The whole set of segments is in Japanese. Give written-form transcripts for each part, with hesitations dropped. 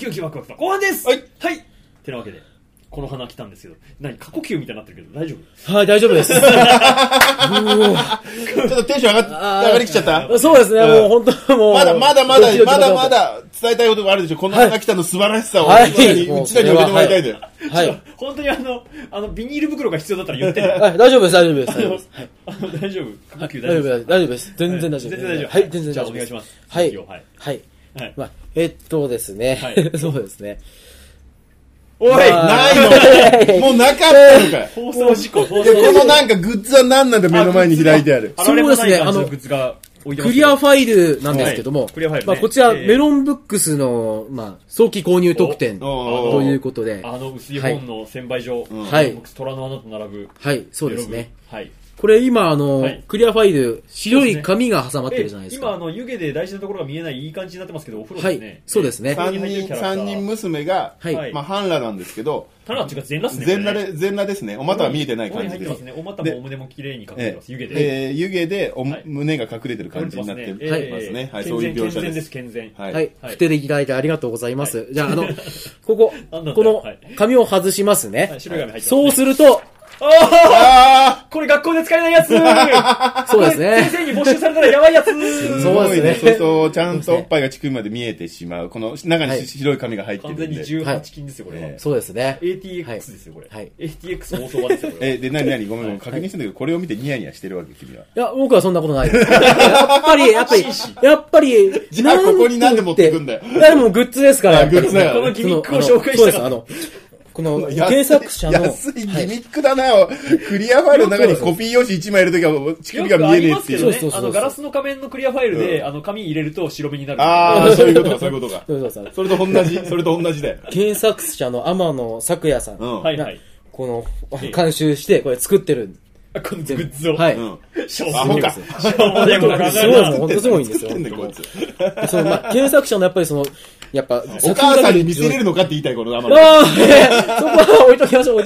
キドキワクワクと後半です。 はい。 はい。てなわけで、この花来たんですけど、何、過呼吸みたいになってるけど、大丈夫？ はい、大丈夫です。 ちょっとテンション上がりきちゃった。 そうですね、もう本当もう。 まだ伝えたいことがあるでしょ。この花来たの素晴らしさを、 はい、 うちらに置いてもらいたいで。 はい。 本当にビニール袋が必要だったら言ってね。 はい、大丈夫です、大丈夫です。 大丈夫？過呼吸大丈夫です。大丈夫です。全然大丈夫。 全然大丈夫。 はい、全然大丈夫。 じゃあお願いします。 はい。 はい。 まあ、ですね。そうですね。 おい、 ないのもうなかったのかい。 放送事故。このなんかグッズは何なんだ目の前に開いてある。 そうですね、クリアファイルなんですけども、まあこちらメロンブックスのまあ早期購入特典ということで、 薄い本の専売所、虎の穴と並ぶ。 はい、そうですね。 はい。 これ今クリアファイル白い紙が挟まってるじゃないですか。 今湯気で大事なところが見えないいい感じになってますけど、お風呂ですね。 はい、そうですね。 三人娘がまあ半裸なんですけど、 半裸っていうか全裸ですね。全裸ですね。お股は見えてない感じで。 お股もお胸も綺麗に隠れてます。湯気で。 湯気で胸が隠れてる感じになってますね。はい、そういう描写です。 健全。 はい。振っていただいてありがとうございます。じゃあこの紙を外しますね。そうすると。 これ学校で使えないやつ。 そうですね。 先生に募集されたらやばいやつ。 そうですね。そうちゃんとおっぱいが乳首まで見えてしまう。この中に白い紙が入ってるんで。 完全に18金ですよ、これ。 そうですね。 ATX ですよ、これ。ATX 放送版ですよ、これ。 で、何ごめん、確認してんだけど、これを見てニヤニヤしてるわけ、君は。 いや、僕はそんなことないです。やっぱり、 じゃあここになんで持ってくんだよ。 いや、でもグッズですから。 グッズだよ。 このギミックを紹介したら。 この原作者の安いギミックだな。クリアファイルの中にコピー用紙1枚入れるときは乳首が見えねえっていう。 ガラスの仮面のクリアファイルで紙入れると白目になる。 ああ、そういうことか。それと同じだよ。 原作者の天野咲也さんがこの監修してこれ作ってる。 このグッズを。 はい。 しょうもない。 すごい、本当すごいんですよ。原作者のやっぱ、 お母さんに見せれるのかって言いたい、この天野。 そこは置いときましょう。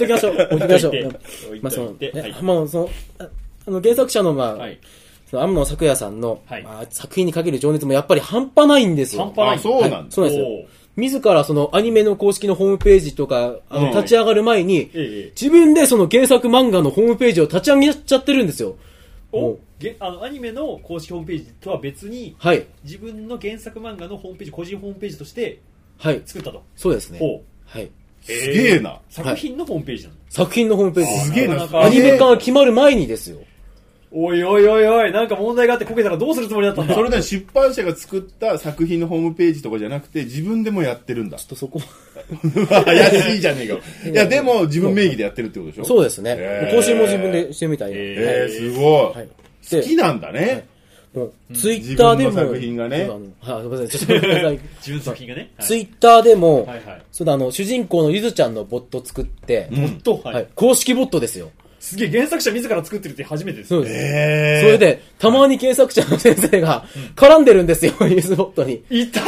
原作者の天野咲也さんの作品にかける情熱もやっぱり半端ないんですよ。 半端ない。そうなんですよ。自らアニメの公式のホームページとか立ち上がる前に自分で原作漫画のホームページを立ち上げちゃってるんですよ。 アニメの公式ホームページとは別に、自分の原作漫画のホームページ、個人ホームページとして作ったと。 そうですね。 すげえな。 作品のホームページなの。 作品のホームページ。 すげえな。 アニメ化が決まる前にですよ。 おい、なんか問題があってこけたらどうするつもりだったんだ。 それで出版社が作った作品のホームページとかじゃなくて、自分でもやってるんだ。 ちょっとそこ。 怪しいじゃねえか。いや、でも自分名義でやってるってことでしょ。 そうですね。更新も自分でしてみたい。 すごい。好きなんだね。 ツイッターでも。 自分の作品がね。 自分の作品がね。 ツイッターでも、主人公のゆずちゃんのボット作って、公式ボットですよ。 すげえ、原作者自ら作ってるって初めてです。 そうです。それで、たまに原作者の先生が絡んでるんですよ、ユースボットに。 痛い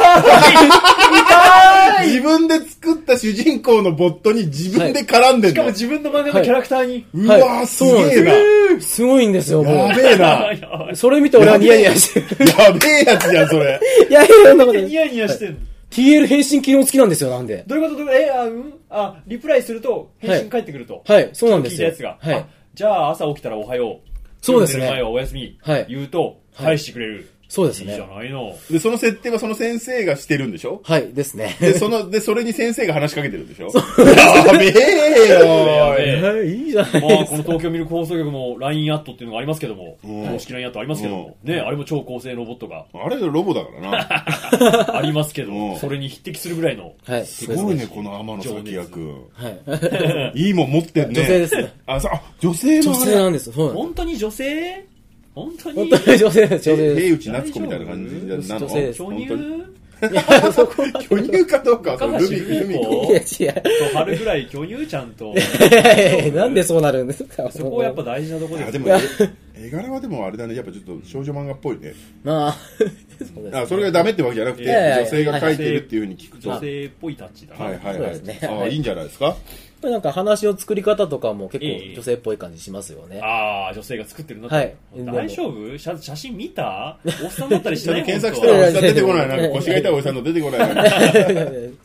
自分で作った主人公のボットに自分で絡んでるの。 しかも自分の漫画のキャラクターに。 うわ、すげえな。 すごいんですよ、もう。 やべえな。 それ見て俺はニヤニヤしてる。 やべえやつじゃん、それ。 いや、そんなことニヤニヤしてんの。 TL 返信機能付きなんですよ、なんで。 どういうことリプライすると返信返ってくると。 はい、そうなんですよ。 聞いたやつが。じゃあ朝起きたらおはよう。 そうですね。 前はお休み。言うと、返してくれる。 そうですね。 いいじゃないの。 で、その設定はその先生がしてるんでしょ？ はい、ですね。 で、それに先生が話しかけてるんでしょ？やべえよ。いいじゃないですか。 まあ、この東京ミルク放送局も LINE アットっていうのがありますけども、公式 LINE アットありますけども、ね、あれも超高性ロボットが。 あれロボだからな。ありますけど、それに匹敵するぐらいの。 すごいね、この天野咲也くん。はい。いいもん持ってんね。 女性ですね。 女性の女性なんです。 本当に女性？本当に女性です。 平内夏子みたいな感じなの？ 女性です。 巨乳？ いや、そこは。 巨乳かどうかは、 ルミ子。 いや、違う。 春ぐらい巨乳ちゃんと。 なんでそうなるんですか？ そこはやっぱ大事なところです。 でも、絵柄はでもあれだね、やっぱちょっと少女漫画っぽいね。それがダメってわけじゃなくて、女性が描いてるっていうふうに聞くと。 女性っぽいタッチだな。 いいんじゃないですか？ なんか話の作り方とかも結構女性っぽい感じしますよね。 女性が作ってるなって。 はい。 大丈夫？写真見た？おっさんだったりしない？ 検索したらおじさん出てこない。なんか腰が痛いおじさんの出てこない。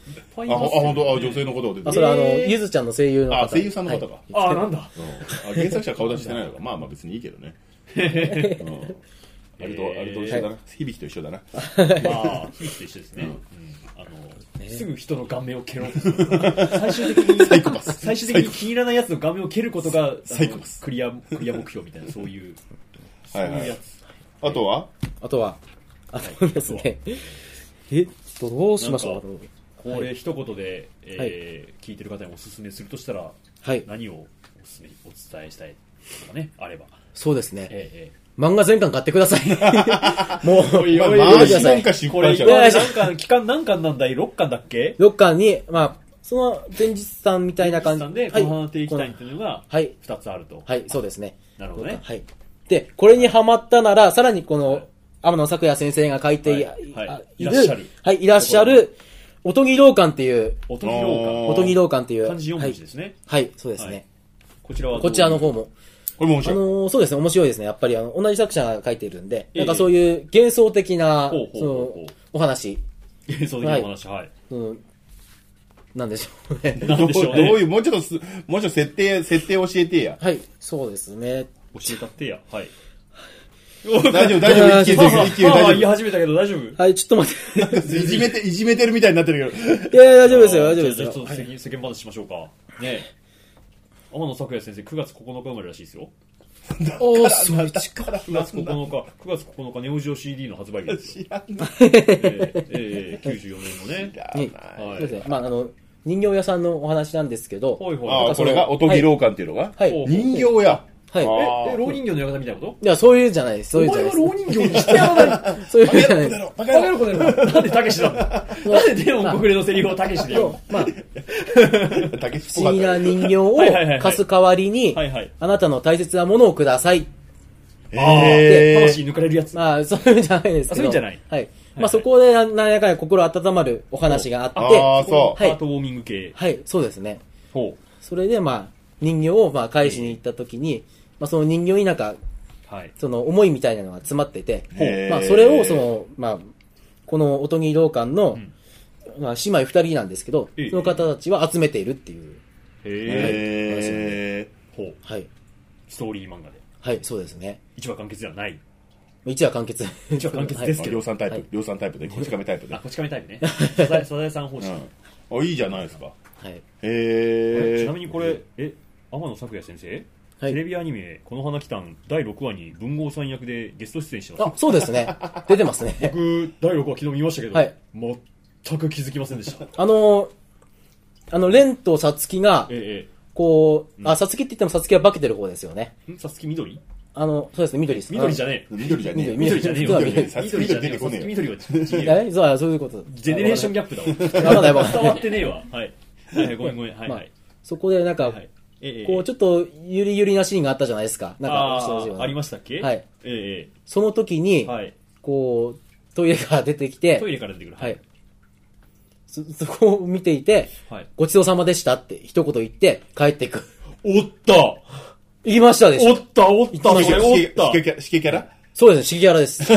本当、女性の方が出てる。 それゆずちゃんの声優の方。 声優さんの方か。 なんだ。 原作者顔出ししてないのか。まあ別にいいけどね。あれと一緒だな。響と一緒だな。 響と一緒ですね。すぐ人の顔面を蹴ろうとする。最終的に気に入らないやつの顔面を蹴ることがクリア目標みたいな、そういうやつ。 あとはですね。どうしましょう。 これ一言で聞いてる方におすすめするとしたら、何をお伝えしたいとかね、あれば。 そうですね。漫画全巻買ってください。もう、 マジなんか失敗者。 期間何巻なんだい ?6 巻だっけ ?6 巻に、その前日さんみたいな感じで、この花定期隊っていうのが2つあると。 はい、そうですね。 なるほどね。 はい。で、これにハマったなら、さらにこの、天野咲也先生が書いていらっしゃる、おとぎろうかんっていう、 おとぎろうかんっていう、 漢字4文字ですね。はい、そうですね。 こちらの方も。 これも面白い。そうですね、面白いですね。やっぱり同じ作者が書いているんで、なんかそういう幻想的な、お話。 幻想的なお話、はい。 なんでしょうね。 どういう、もうちょっと設定教えてや。 はい、そうですね。 教えたってや。はい。 大丈夫、一気に大丈夫。 言い始めたけど大丈夫？ はい、ちょっと待って。 いじめてるみたいになってるけど。いや、大丈夫ですよ、大丈夫ですよ。 ちょっと世間話しましょうか。ねえ。天野咲也先生、9月9日生まれらしいですよ。 そっちから 9月9日、ネオジオ CD の発売日です。 知らんな。 94年のね。 そうですね。人形屋さんのお話なんですけど。 これが、おとぎろうかんっていうのが人形屋。 はい。 老人形の館みたいなこと？ いや、そういうじゃないです。そういうじゃないです。 お前は老人形にしてやらない。 そういうじゃないです。 バカ野郎、なんでたけしなんだ。なんでデーモン国連のセリフをたけしでよ。 不思議な人形を貸す代わりに、あなたの大切なものをください。 魂抜かれるやつ。 そういうんじゃないですけど。 そういうんじゃない。 はい。そこで何やかんや心温まるお話があって。 そう。 ハートウォーミング系。 はい、そうですね。それで人形を返しに行った時に、その人形になんか、その思いみたいなのが詰まってて、それをこのおとぎろうかんの、姉妹2人なんですけど、その方たちは集めているっていう。 はい。ストーリー漫画で。 はい、そうですね。 一話完結ではない。 一話完結ですけど。 量産タイプで、こち亀タイプで。 こち亀タイプね。サザエさん方式。 いいじゃないですか。 はい。 ちなみにこれ、天野咲也先生テレビアニメ、この花期間第6話に文豪さん役でゲスト出演してます。 そうですね。出てますね。 僕、第6話昨日見ましたけど、全く気づきませんでした。 レンとサツキが、サツキって言ってもサツキは化けてる方ですよね。 サツキ緑？ そうですね、緑です。 緑じゃねえ。 緑じゃねえ。 緑じゃねえよ。緑出てこねえ。 緑はそういうこと。 ジェネレーションギャップだわ。伝わってねえわ。はい。ごめん。はい。 そこでなんか、ちょっとゆりゆりなシーンがあったじゃないですか。なんか、 ありましたっけ？ はい。その時に、トイレから出てきて、はい。そこを見ていて、ごちそうさまでしたって一言言って帰っていく。 おった言いましたでしょ。 おったシケキャラ？ そうですね、シケキャラです。はい、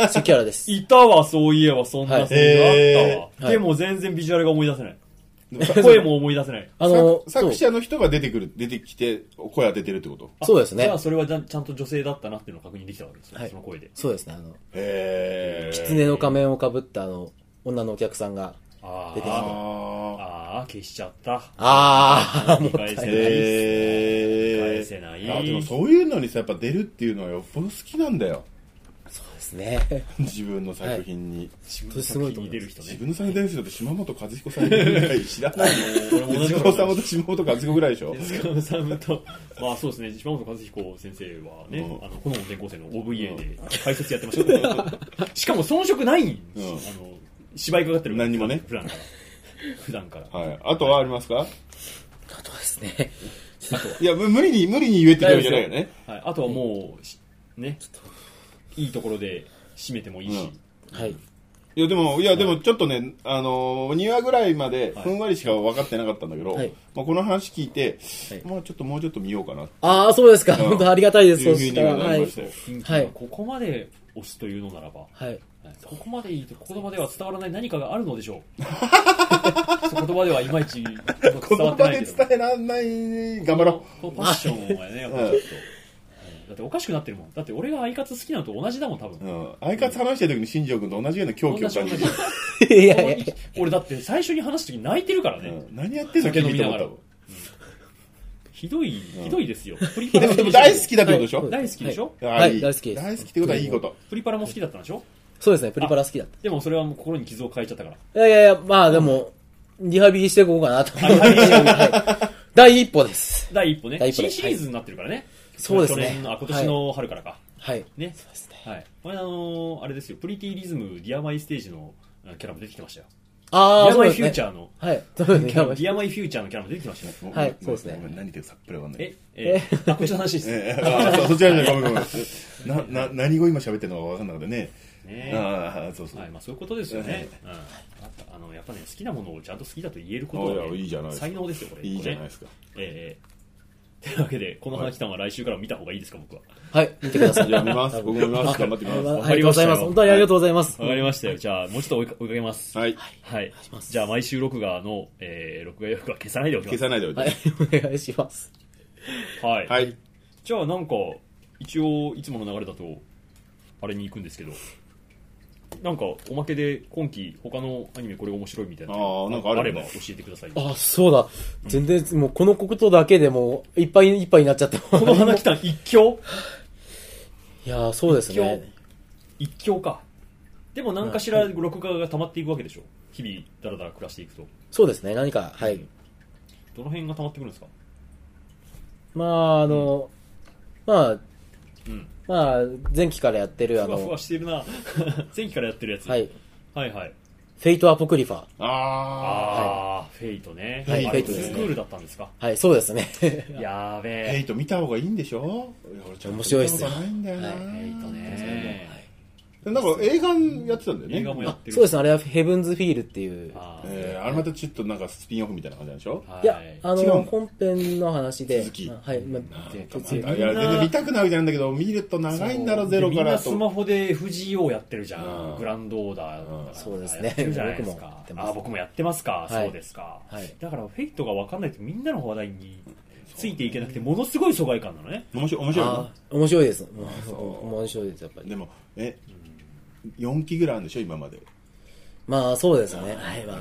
シケキャラです。 いたわ、そういえば、そんなセリフあったわ。でも全然ビジュアルが思い出せない。声も思い出せない。 作者の人が出てきて、声当ててるってこと？ そうですね。 じゃあそれはちゃんと女性だったなっていうのを確認できたわけですよ、その声で。 そうですね、狐の仮面をかぶった女のお客さんが出てきて。 消しちゃった。 もう返せない。返せない。 でもそういうのにさ、やっぱ出るっていうのはよっぽど好きなんだよ。 そうですね。 自分の作品に。 自分の作品に出る人ね。 自分の作品に出る人って島本和彦さんぐらい知らないよ。石川さんと島本和彦ぐらいでしょ。 石川さんと、そうですね、島本和彦先生はね、炎の転校生の OVA で解説やってました。しかも遜色ないんです。芝居かかってる。 何にもね。 普段から。 はい。あとはありますか？ あとはですね。 いや、無理に言えって言うんじゃないよね。 はい。あとはもう、ね、いいところで締めてもいいし。 はい。 いや、でもちょっとね、2話ぐらいまでふんわりしか分かってなかったんだけど、この話聞いて、もうちょっと見ようかな。 そうですか。本当ありがたいです。 そうしたら。はい。ここまで押すというのならば。 はい。 ここまでいいと言葉では伝わらない何かがあるのでしょう。言葉ではいまいち伝わってないけど。 言葉で伝えらんない、頑張ろう。 このパッションはね、やっぱちょっと。だっておかしくなってるもん。だって俺がアイカツ好きなのと同じだもん、多分。 アイカツ話してる時に新庄君と同じような狂気を感じる。 いやいや俺だって最初に話す時泣いてるからね。 何やってんの酒飲みながら。ひどいですよ。 でも大好きだってことでしょ？ 大好きでしょ？ はい、大好きです。 大好きってことはいいこと。 プリパラも好きだったんでしょ？ そうですね、プリパラ好きだった。 でもそれはもう心に傷を変えちゃったから。 いや、まあでも、リハビリしていこうかなと。第一歩です。 第一歩ね。新シリーズになってるからね。 そうですね。 今年の春からか。 はい。 ね。そうですね。はい。これあれですよ、プリティリズム、ディアマイステージのキャラも出てきてましたよ。 ディアマイフューチャーの。 はい。 ディアマイフューチャーのキャラも出てきてましたよ。 はい、そうですね。 何言ってるかさっぱりわかんない。 こっちの話です。 そちらじゃごめん。何語今喋ってるのかわかんなくてね。そうそう。 まあそういうことですよね。やっぱね、好きなものをちゃんと好きだと言えることは才能ですよ、これ。 いいじゃないですか。 というわけで、この花木さんは来週から見た方がいいですか、僕は。 はい、見てください。 じゃあ見ます。僕も見ます。頑張ってみます。 わかりました。 本当にありがとうございます。 わかりましたよ。じゃあ、もうちょっと追いかけます。 はい。 はい。じゃあ、毎週録画の、録画予約は消さないでおきます。 消さないでおきます。 はい、お願いします。 はい。 はい。 じゃあ、なんか、一応、いつもの流れだと、あれに行くんですけど、なんかおまけで今期他のアニメこれ面白いみたいななんかあれば教えてください。 そうだ。全然もうこのことだけでもういっぱいいっぱいになっちゃって。 この花来た一強？ いやそうですね。 一強か。でも何かしら録画が溜まっていくわけでしょ。日々だらだら暮らしていくと。 そうですね。何かはい。 どの辺が溜まってくるんですか？ まあ前期からやってるふわふわしてるな。前期からやってるやつ。 はいはい。 フェイトアポクリファ。 フェイトね。 はい、フェイトですね。スクールだったんですか？ はい、そうですね。 やべえ。 フェイト見た方がいいんでしょ？ 面白いですよ。 ないんだよな。 フェイトね。 なんか映画やってたんだよね。 映画もやってる。 そうですね。あれはヘブンズフィールっていう。 あれまたちょっとなんかスピンオフみたいな感じなんでしょ？ いや、本編の話で。 続き。 はい。 いや、全然見たくなるじゃないんだけど、見ると長いんだろ、ゼロから。 みんなスマホで FGO やってるじゃん。グランドオーダー。 そうですね。 やってるじゃないですか。僕もやってますか。そうですか。だからフェイトが分かんないとみんなの話題についていけなくて、ものすごい疎外感なのね。 面白い面白いです。面白いです、やっぱり。 でも、4期ぐらいあるんでしょ今まで。 まあそうですね。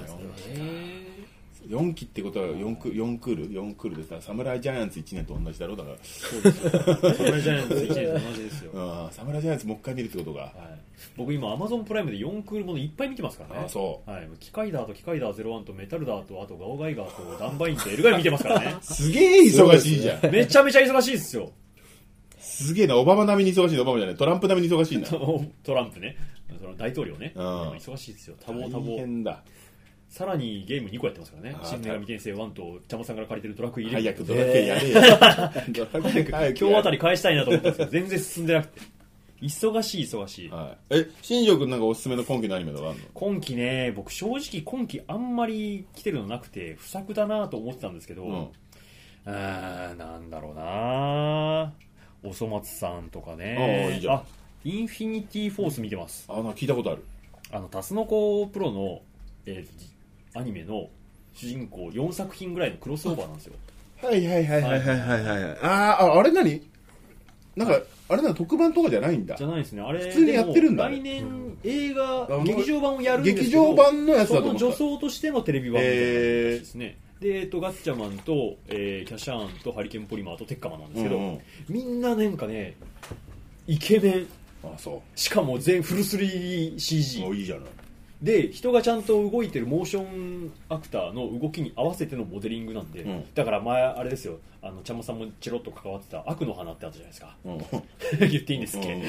4期ってことは4クールでさ、サムライジャイアンツ1年と同じだろ。だからそうですよ。 サムライジャイアンツ1年と同じですよ。 サムライジャイアンツもう一回見るってことが。 僕今 Amazon プライムで4クールものいっぱい見てますからね。 そう。 機械ダーと機械ダー01とメタルダーとあとガオガイガーとダンバインとエルガイ見てますからね。 すげえ忙しいじゃん。 めちゃめちゃ忙しいですよ。 すげえな、オバマ並みに忙しい。オバマじゃない、トランプ並みに忙しいな。 トランプね。大統領ね。忙しいですよ。多忙。 大変だ。 さらにゲーム2個やってますからね。新女神転生1と茶間さんから借りてるドラクエ11。 早くドラクエやれよ。 今日あたり返したいなと思ったんですけど、全然進んでなくて。忙しい。 新庄君なんかおすすめの今期のアニメとかあるの？ 今期ね、僕正直今期あんまり来てるのなくて、不作だなと思ってたんですけど、なんだろうなおそ松さんとかね。 いいじゃん。 インフィニティフォース見てます。 聞いたことある。 タツノコプロの、アニメの主人公4作品ぐらいのクロスオーバーなんですよ。 はい。あれ何？なんかあれなの特番とかじゃないんだ。 じゃないですね。あれ普通にやってるんだ。 来年映画劇場版をやるんですけど、 劇場版のやつだと思った。 その女装としてのテレビ版みたいなですね。でガッチャマンと、キャシャーンとハリケーンポリマーとテッカマンなんですけど、みんななんかねイケメン。しかも全フル 3DCG。 いいじゃない。 で人がちゃんと動いてるモーションアクターの動きに合わせてのモデリングなんで、だから前あれですよ、ちゃんまさんもチロッと関わってた悪の花ってあったじゃないですか、言っていいんですっけ、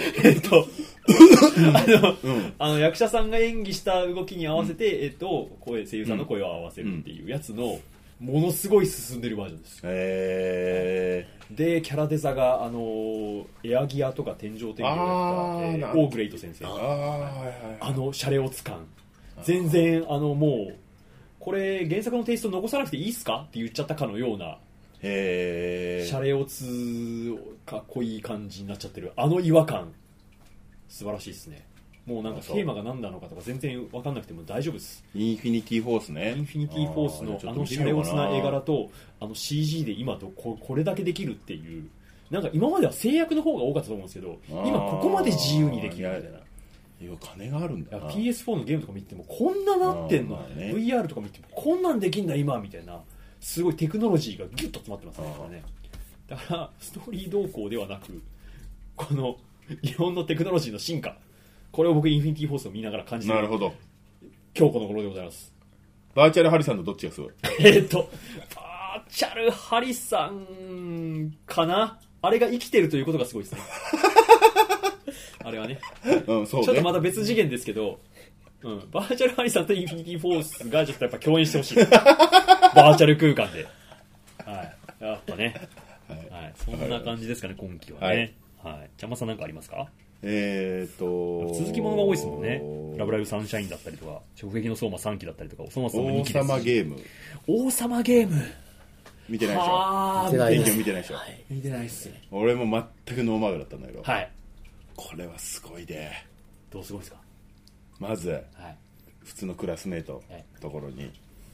役者さんが演技した動きに合わせて、声優さんの声を合わせるっていうやつのものすごい進んでるバージョンです。でキャラデザがエアギアとか天井天井をやったオーグレイト先生、シャレオツ感全然もうこれ原作のテイスト残さなくていいっすかって言っちゃったかのようなシャレオツかっこいい感じになっちゃってる違和感素晴らしいですね。 もうなんかテーマが何なのかとか全然分かんなくても大丈夫です。 インフィニティフォースね。 インフィニティフォースのシャレオツな絵柄とCG で今これだけできるっていう、なんか今までは制約の方が多かったと思うんですけど、今ここまで自由にできるみたいな。 金があるんだな。 PS4 のゲームとか見てもこんななってんの、ね、VR とか見てもこんなんできんだ今みたいな、すごいテクノロジーがギュッと詰まってますね。だからストーリー動向ではなく、この日本のテクノロジーの進化、これを僕インフィニティフォースを見ながら感じている。 なるほど。 今日この頃でございます。 バーチャルハリさんのどっちがすごい？ バーチャルハリさんかな。あれが生きてるということがすごいですね。あれはね、 うん、そうね。 ちょっとまた別次元ですけど、バーチャルハリさんとインフィニティフォースがちょっとやっぱ共演してほしい。バーチャル空間で。はい。やっぱね。はい。そんな感じですかね、今期はね。はい。ちゃんまさんなんかありますか？ 続きものが多いですもんね。ラブライブサンシャインだったりとか、直撃の相馬3期だったりとか、おそ松さんの2期です。 王様ゲーム。 王様ゲーム。 見てないでしょ？ 見てないです。 見てないでしょ？ 見てないっすね。 俺も全くノーマークだったんだけど。 はい。 これはすごいで。 どうすごいですか？ まず、普通のクラスメートのところに、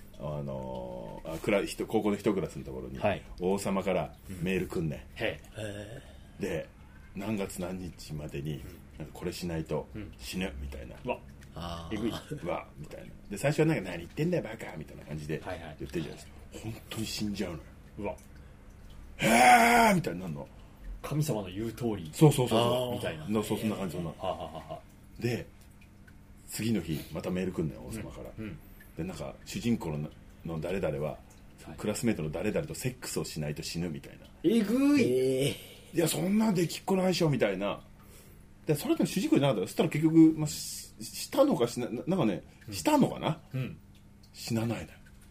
高校の一クラスのところに、王様からメールくんね。で、何月何日までにこれしないと死ぬみたいな。えぐい。みたいな。で、最初はなんか何言ってんだよバカみたいな感じで言ってるじゃないですか。本当に死んじゃうのよ。へーみたいになるの。 神様の言う通り。 そうみたいな。 そんな感じ。で、次の日またメールくんねん、王様から。で、なんか主人公の誰々はクラスメートの誰々とセックスをしないと死ぬみたいな。 えぐい。 いや、そんなんできっこないでしょみたいな。で、それでも主人公じゃなかった。そしたら結局、したのかなんかね、したのかな、死なないのよ。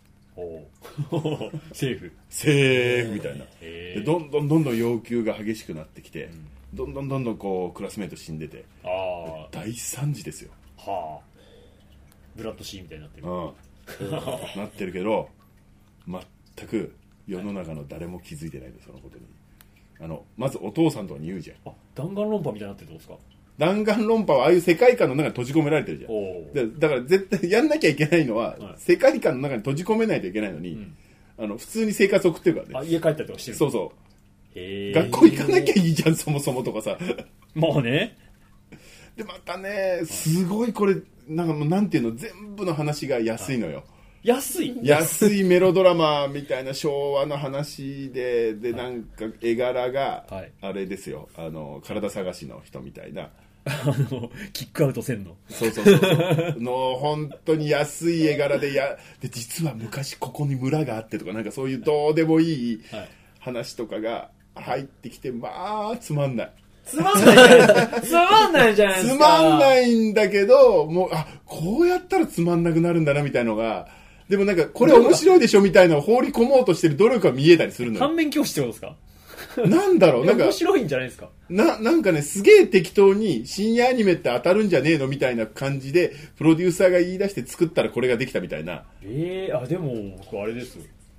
セーフみたいな。で、どんどん要求が激しくなってきて、どんどんこうクラスメート死んでて、大惨事ですよ。 ブラッドシーみたいになってる。 なってるけど、全く世の中の誰も気づいてないんです、そのことに。まずお父さんとかに言うじゃん。 弾丸論破みたいになってるってことですか？ 弾丸論破はああいう世界観の中に閉じ込められてるじゃん。だから絶対やんなきゃいけないのは、世界観の中に閉じ込めないといけないのに、普通に生活を送ってるからね。 家帰ったりとかしてる。 そう。学校行かなきゃいいじゃん、そもそもとかさ。 もうね。 で、またね、すごいこれ、なんていうの、全部の話が安いのよ。 安いメロドラマみたいな昭和の話で、なんか絵柄が、あれですよ、体探しの人みたいな。 キックアウトせんの。 そう。の、本当に安い絵柄で、実は昔ここに村があってとか、なんかそういうどうでもいい話とかが入ってきて、つまんない。 つまんないじゃないですか。 つまんないんだけど、もう、こうやったらつまんなくなるんだな、みたいのが、でもなんか、これ面白いでしょみたいなのを放り込もうとしてる努力が見えたりするのよ。 反面教師ってことですか？ なんだろう、なんか。 面白いんじゃないですか？ なんかね、すげえ適当に深夜アニメって当たるんじゃねえのみたいな感じで、プロデューサーが言い出して作ったらこれができたみたいな。 でも、僕あれです。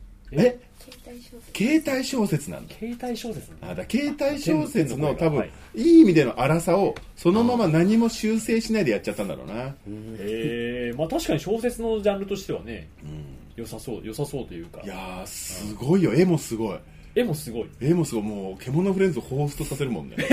携帯小説なんだ。 携帯小説なんだ。携帯小説の多分、いい意味での荒さを、そのまま何も修正しないでやっちゃったんだろうな。 確かに小説のジャンルとしてはね、良さそうというか。 いやー、すごいよ。絵もすごい。もう、獣フレンズを彷彿とさせるもんね。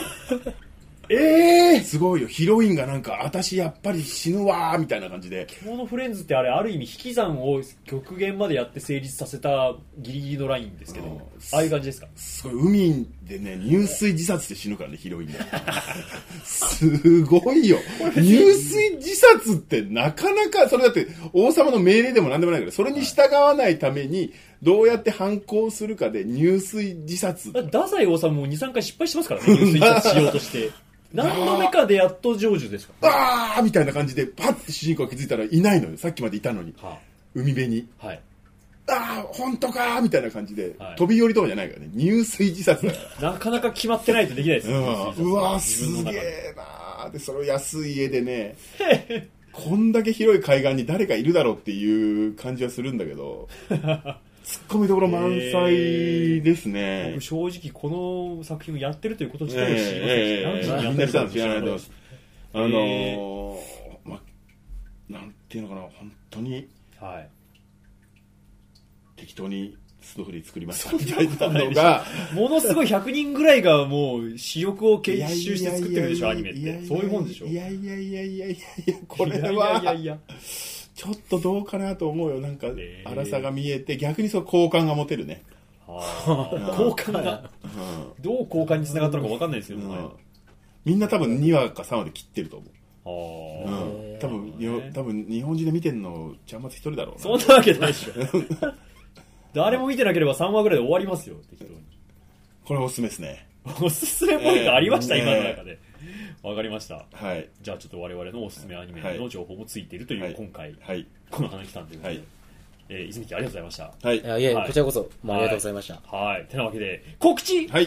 すごいよ。ヒロインがなんか、私やっぱり死ぬわーみたいな感じで。 獣フレンズってある意味引き算を極限までやって成立させたギリギリのラインですけど、ああいう感じですか？ すごい、海でね、入水自殺で死ぬからね、ヒロインが。すごいよ。入水自殺ってなかなか、それだって王様の命令でもなんでもないから、それに従わないために、どうやって反抗するかで入水自殺。 太宰治も2、3回失敗してますからね、入水自殺しようとして。何度目かでやっと成就ですか？ みたいな感じで、パッて主人公が気づいたらいないのよ。さっきまでいたのに。海辺に。本当かみたいな感じで、飛び降りとかじゃないからね。入水自殺だから。 なかなか決まってないとできないですよ。 すげえなーで、それを安い家でね、こんだけ広い海岸に誰かいるだろうっていう感じはするんだけど、ツッコミどころ満載ですね。 僕正直この作品をやってるということ自体を知りませんし、何時にやってるか知らないと。 なんていうのかな、本当に、はい、適当にストーリー作りましたみたいなのがものすごい100人ぐらいがもう私欲を結集して作ってるでしょ、アニメって。そういうもんでしょ。 いやこれはちょっとどうかなと思うよ。なんか荒さが見えて逆にそう好感が持てるね。 好感が、どう好感につながったのか分かんないですけど、 みんな多分2話か3話で切ってると思う。多分日本人で見てんのちゃんまつ一人だろうな。 そんなわけないでしょ。誰も見てなければ3話ぐらいで終わりますよ、適当に。 これおすすめですね。 おすすめポイントありました、今の中で。わかりました。はい。じゃあちょっと我々のおすすめアニメの情報もついているという、今回、この話来たんということで、泉木ありがとうございました。 はい。いや、こちらこそ、ありがとうございました。 はい。てなわけで、告知。はい。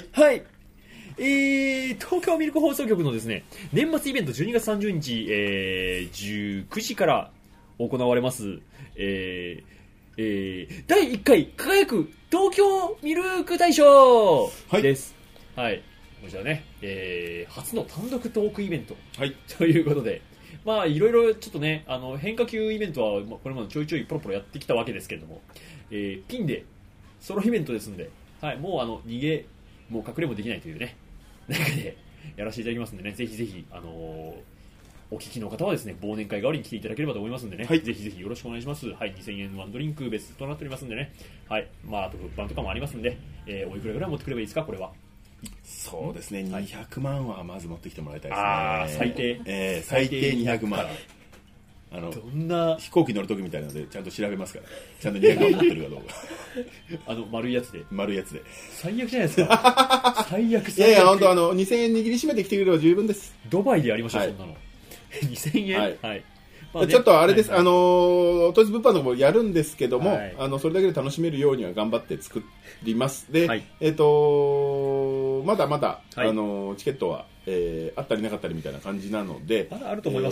東京ミルク放送局のですね、年末イベント12月30日、19時から行われます、第1回輝く東京ミルク大賞です。はい。こちらね、初の単独トークイベント。はい。ということで、まあ、いろいろちょっとね、変化球イベントは、これまでちょいちょいポロポロやってきたわけですけれども、ピンで、ソロイベントですんで、はい、もう逃げ、もう隠れもできないというね、中でやらせていただきますんでね、ぜひぜひ、お聞きの方はですね、忘年会代わりに来ていただければと思いますんでね、はい、ぜひぜひよろしくお願いします。はい、2000円ワンドリンク別となっておりますんでね、はい、まあ、あと物販とかもありますんで、おいくらぐらい持ってくればいいですか、これは。 そうですね、200万はまず持ってきてもらいたいですね。 ああ、最低。 最低200万。 どんな飛行機乗るときみたいなのでちゃんと調べますから、ちゃんと200万持ってるかどうか。 丸いやつで。最悪じゃないですか。最悪。 いやいや、本当2000円握りしめてきてくれれば十分です。 ドバイでやりましょう、そんなの。2000円。はい。 ちょっとあれです、統一物販の方もやるんですけども、それだけで楽しめるようには頑張って作ります。で、まだまだ、チケットは、あったりなかったりみたいな感じなので、 まだあると思います。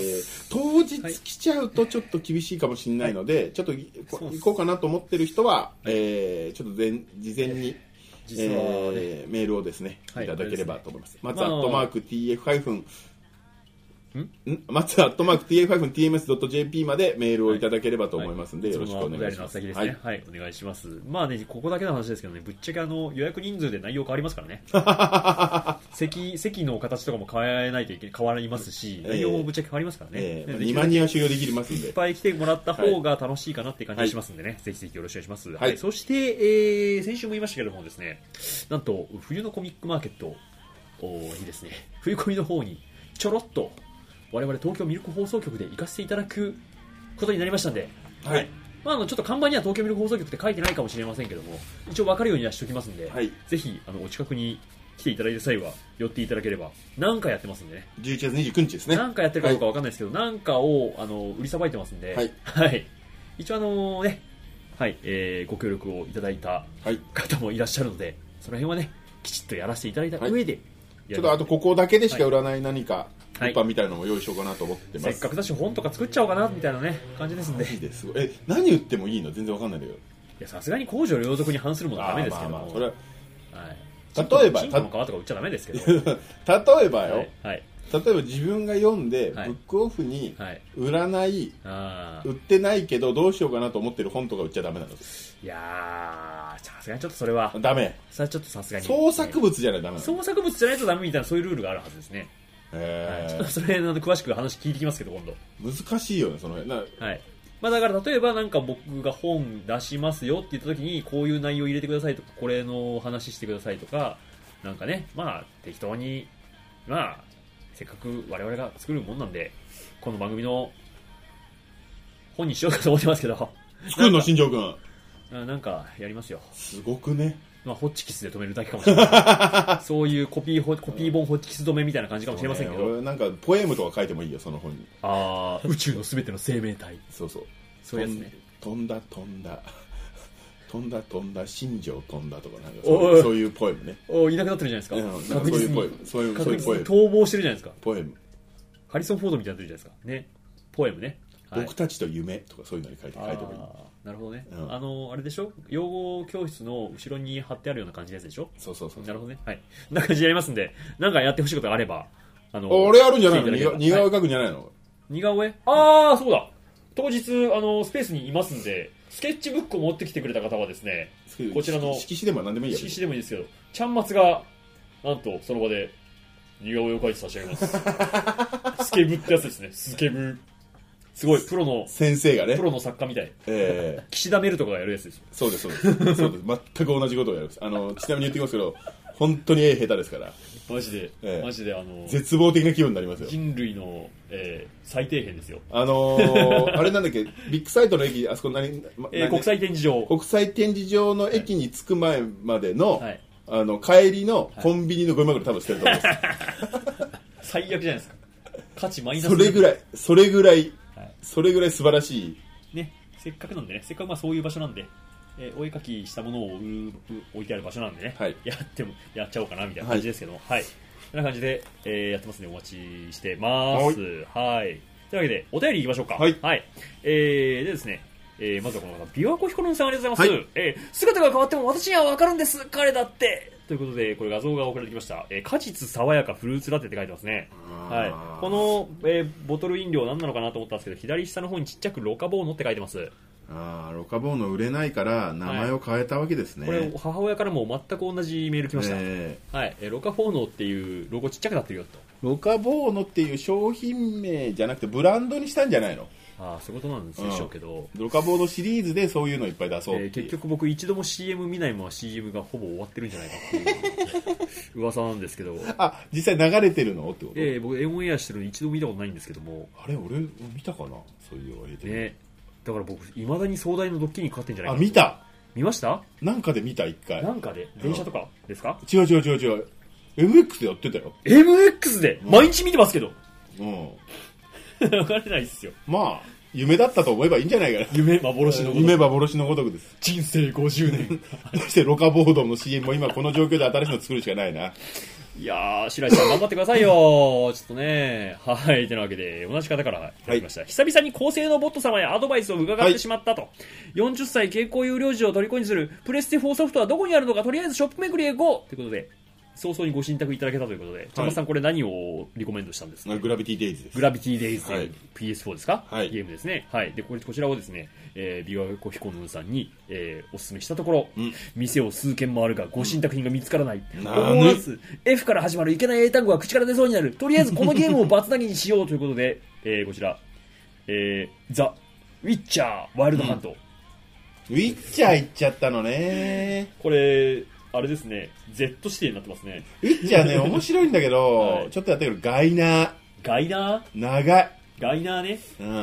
当日来ちゃうとちょっと厳しいかもしれないので、ちょっと行こうかなと思ってる人は、ちょっと事前に、メールをですね、いただければと思います。松@tf- 松@tf-tms.jp までメールをいただければと思いますので、よろしくお願いします。 はい、お願いします。まあね、ここだけの話ですけどね、ぶっちゃけ予約人数で内容変わりますからね。席の形とかも変えないといけない、変わりますし、内容もぶっちゃけ変わりますからね。 2万人は収容できますんで。 いっぱい来てもらった方が楽しいかなって感じがしますんでね、ぜひぜひよろしくお願いします。はい。そして、先週も言いましたけどもですね、なんと、冬のコミックマーケットにですね、冬コミの方にちょろっと、我々東京ミルク放送局で行かせていただくことになりましたんで、はい。まあ、ちょっと看板には東京ミルク放送局って書いてないかもしれませんけども、一応分かるようにはしておきますんで、はい、ぜひお近くに来ていただいた際は寄っていただければ、何かやってますんでね。 11月29日ですね。 何かやってるかどうか分かんないですけど、何かを売りさばいてますんで、はい。はい、一応ね、はい、ご協力をいただいた方もいらっしゃるので、その辺はね、きちっとやらせていただいた上で、はい、 ちょっとあとここだけでしか売らない何か、物販みたいなのも用意しようかなと思ってます。 せっかくだし本とか作っちゃおうかなみたいなね感じですんで。 いいです。何売ってもいいの？全然わかんないけど。いや、さすがに公序良俗に反するものはダメですけども。 それは、はい、例えばチンコの皮とか売っちゃダメですけど。 例えばよ。はい。例えば自分が読んで、ブックオフに売らない、売ってないけどどうしようかなと思ってる本とか売っちゃダメなの？ いやー、さすがにちょっとそれはダメ。 それはちょっとさすがに、 創作物じゃないとダメなの？ 創作物じゃないとダメみたいなそういうルールがあるはずですね。はい、ちょっとそれ詳しく話聞いてきますけど今度。 難しいよねその辺。はい。 まあだから例えばなんか僕が本出しますよって言った時にこういう内容入れてくださいとかこれの話してくださいとかなんかね、まあ適当にまあせっかく我々が作るもんなんでこの番組の本にしようかと思ってますけど。 作るの新庄君。 なんかやりますよ。 すごくね。 まあ、ホッチキスで止めるだけかもしれないそういうコピー本ホッチキス止めみたいな感じかもしれませんけど、 なんかポエムとか書いてもいいよその本に。 宇宙のすべての生命体。 そうそういうやつね。 飛んだ新庄飛んだとかなんかそういうポエムね。 いなくなってるじゃないですか。 そういうポエム。そういうポエム。 逃亡してるじゃないですか。 ポエム。 ハリソン・フォードみたいになってるじゃないですかね。ポエムね。 僕たちと夢とかそういうのに書いてもいい。 なるほどね。あれでしょ、養護教室の後ろに貼ってあるような感じのやつでしょ。 そう。 なるほどね。はい。こんな感じでやりますんで、なんかやってほしいことがあれば、 俺あるんじゃないの？似顔絵描くんじゃないの？ 似顔絵？ああ、そうだ。当日、スペースにいますんで、スケッチブックを持ってきてくれた方はですね、こちらの、 色紙でも何でもいいや。 色紙でもいいですけど、ちゃんまつが、なんと、その場で、似顔絵を描いて差し上げます。スケブってやつですね、スケブ。すごい、プロの、 先生がね。 プロの作家みたい。岸田メルとかがやるやつですよ。 そうです、そうです。そうです。全く同じことをやる。ちなみに言ってきますけど、本当に絵下手ですから。 マジで、 絶望的な気分になりますよ。 人類の、最底辺ですよ。 あれなんだっけ、ビッグサイトの駅、あそこ何、 国際展示場。 国際展示場の駅に着く前までの、帰りのコンビニのゴミ箱で多分捨てると思います。 最悪じゃないですか。価値マイナス。 それぐらい素晴らしい。 ね、せっかくなんでね、せっかくそういう場所なんで、お絵描きしたものを置いてある場所なんでね、やっちゃおうかなみたいな感じですけども、はい。こんな感じで、やってますね。お待ちしてます。はい。というわけで、お便り行きましょうか。はい。でですね、まずはこの方、琵琶湖彦さんありがとうございます。姿が変わっても私にはわかるんです、彼だって。ということで、これ画像が送られてきました。果実爽やかフルーツラテって書いてますね。はい。この、ボトル飲料何なのかなと思ったんですけど、左下の方にちっちゃくロカボーノって書いてます。 ロカボーノ売れないから名前を変えたわけですね。 これ母親からも全く同じメール来ました。はい。ロカボーノっていうロゴちっちゃくなってるよと。 ロカボーノっていう商品名じゃなくてブランドにしたんじゃないの？ そういうことなんでしょうけど、 ロカボードシリーズでそういうのいっぱい出そうっていう、 結局僕一度も CM 見ないまま CM がほぼ終わってるんじゃないかっていう噂なんですけど実際流れてるのってこと？ 僕オンエアしてるの一度見たことないんですけども、 あれ俺見たかな、そういう言われてね。だから僕いまだに壮大のドッキリにかかってんじゃないかな。 見ました？ なんかで見た一回。 なんかで電車とかですか？ 違う MX でやってたよ。 MX で毎日見てますけど、流れないっすよ。 夢だったと思えばいいんじゃないかな。 夢幻のごとくです。 人生50年そしてロカボードの CM も今この状況で新しいの作るしかないな。 いやー、白石さん頑張ってくださいよちょっとね。はい。というわけで、同じ方からいただきました。久々に高性能ボット様へアドバイスを伺ってしまったと。40歳健康有料児を虜にするプレステ4ソフトはどこにあるのか、とりあえずショップ巡りへ行こうということで、早々にご信託いただけたということで、茶間さんこれ何をリコメンドしたんですか？ グラビティデイズです。 グラビティデイズ、PS4 ですか？ ゲームですね。はい。で、こちらをですね、琵琶湖彦野さんに、お勧めしたところ、店を数軒回るがご信託品が見つからない。思わず F から始まるいけない英単語が口から出そうになる。とりあえずこのゲームをバツ投げにしようということで、こちら、ザ・ウィッチャーワイルドハント。 ウィッチャー行っちゃったのね。 これ、あれですね、Z 指定になってますね。 ウィッチャーね、面白いんだけど、ちょっとやったけど、ガイナー長い。 ガイナーね。